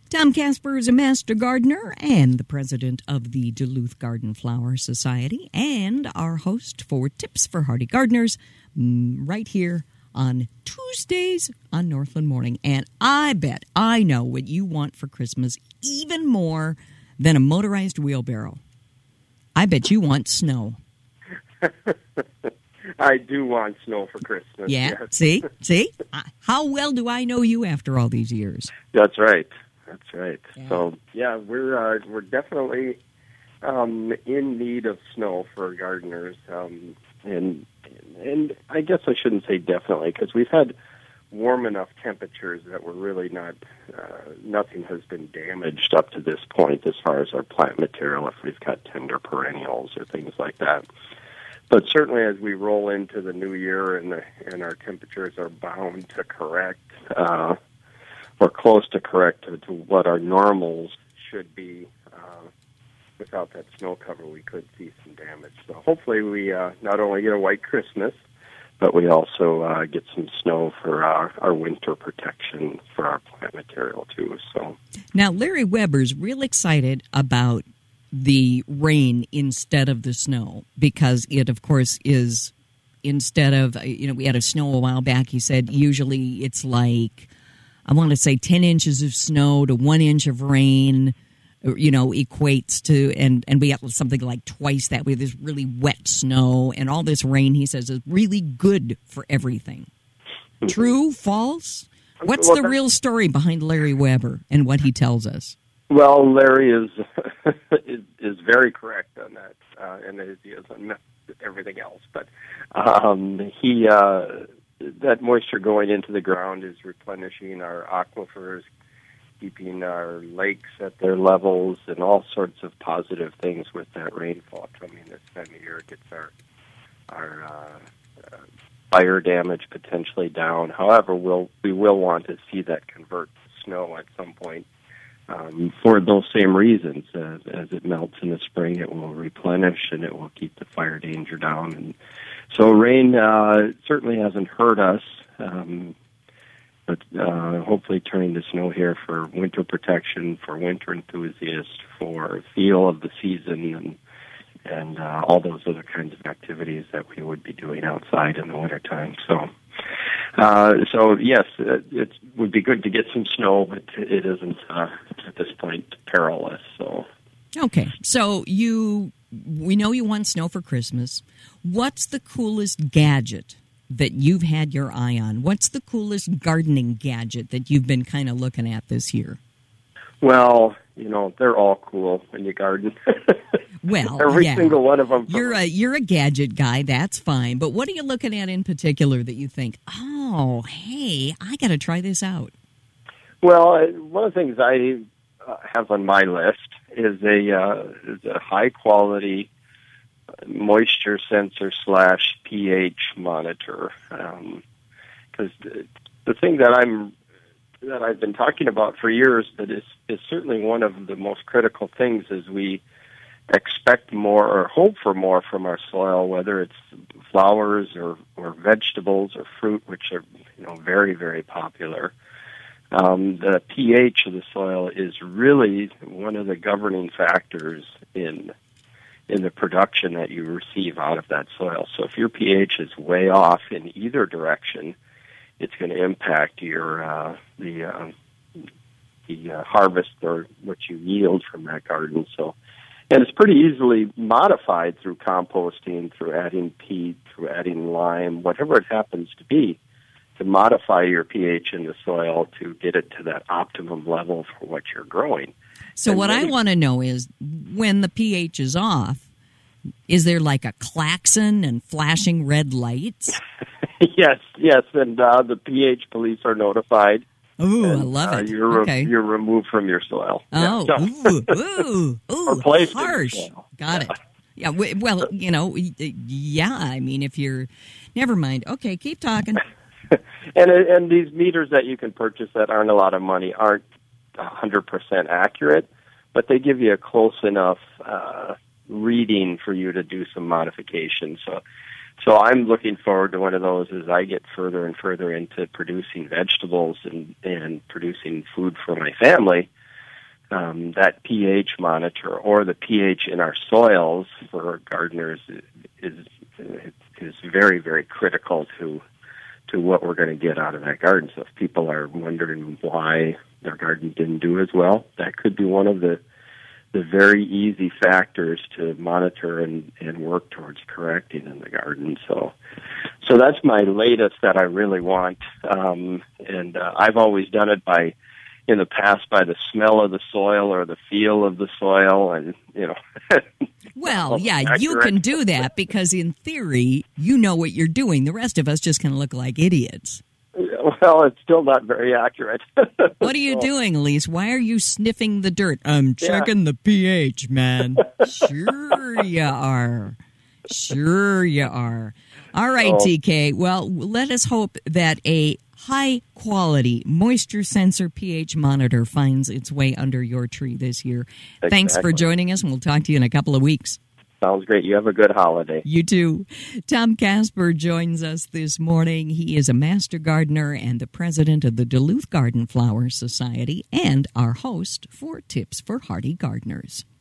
Tom Casper is a master gardener and the president of the Duluth Garden Flower Society and our host for Tips for Hardy Gardeners right here on Tuesdays on Northland Morning. And I bet I know what you want for Christmas even more than a motorized wheelbarrow. I bet you want snow. I do want snow for Christmas. Yeah, yes. See? How well do I know you after all these years? That's right. Yeah. So, we're definitely in need of snow for gardeners. And I guess I shouldn't say definitely, because we've had warm enough temperatures that we're really not, nothing has been damaged up to this point as far as our plant material, if we've got tender perennials or things like that. But certainly as we roll into the new year and our temperatures are bound to correct, or close to correct to what our normals should be, without that snow cover, we could see some damage. So hopefully we not only get a white Christmas, but we also get some snow for our winter protection for our plant material too. So now Larry Weber's real excited about the rain instead of the snow, because it, of course, is instead of, we had a snow a while back. He said usually it's like, I want to say 10 inches of snow to 1 inch of rain, equates to, and we have something like twice that with this really wet snow, and all this rain, he says, is really good for everything. Mm-hmm. True? False? What's the real story behind Larry Weber and what he tells us? Well, Larry is very correct on that, and as he is on everything else. But that moisture going into the ground is replenishing our aquifers, keeping our lakes at their levels, and all sorts of positive things with that rainfall coming this time of year. It gets our fire damage potentially down. However, we will want to see that convert to snow at some point. For those same reasons, as it melts in the spring, it will replenish and it will keep the fire danger down. And so rain certainly hasn't hurt us, but hopefully turning to snow here for winter protection, for winter enthusiasts, for feel of the season, and all those other kinds of activities that we would be doing outside in the wintertime. So yes, it would be good to get some snow, but it isn't at this point perilous. So okay, so we know you want snow for Christmas. What's the coolest gadget that you've had your eye on? What's the coolest gardening gadget that you've been kind of looking at this year? Well, they're all cool when you garden. Well, every single one of them. You're a gadget guy. That's fine. But what are you looking at in particular that you think, oh, hey, I got to try this out? Well, one of the things I have on my list is a high quality moisture sensor / pH monitor. Because the thing that I've been talking about for years that is certainly one of the most critical things as we expect more or hope for more from our soil, whether it's flowers or vegetables or fruit, which are very, very popular. The pH of the soil is really one of the governing factors in the production that you receive out of that soil. So if your pH is way off in either direction, it's going to impact your the harvest or what you yield from that garden. And it's pretty easily modified through composting, through adding peat, through adding lime, whatever it happens to be, to modify your pH in the soil to get it to that optimum level for what you're growing. So what I want to know is, when the pH is off, is there like a klaxon and flashing red lights? Yes, and the pH police are notified. Ooh, I love it. You're removed from your soil. Oh, ooh, harsh. Got it. Yeah, well, I mean, if you're... Never mind. Okay, keep talking. And these meters that you can purchase that aren't a lot of money aren't 100% accurate, but they give you a close enough reading for you to do some modifications. So I'm looking forward to one of those as I get further and further into producing vegetables and producing food for my family. that pH monitor or the pH in our soils for gardeners is very, very critical to what we're going to get out of that garden. So if people are wondering why their garden didn't do as well, that could be one of the very easy factors to monitor and work towards correcting in the garden. So that's my latest that I really want. And I've always done it in the past by the smell of the soil or the feel of the soil, and Well, yeah, you can do that because in theory, you know what you're doing. The rest of us just kind of look like idiots. Well, it's still not very accurate. What are you doing, Elise? Why are you sniffing the dirt? I'm checking the pH, man. Sure you are. Sure you are. All right, TK. Well, let us hope that a high-quality moisture sensor pH monitor finds its way under your tree this year. Exactly. Thanks for joining us, and we'll talk to you in a couple of weeks. Sounds great. You have a good holiday. You too. Tom Casper joins us this morning. He is a master gardener and the president of the Duluth Garden Flower Society and our host for Tips for Hardy Gardeners.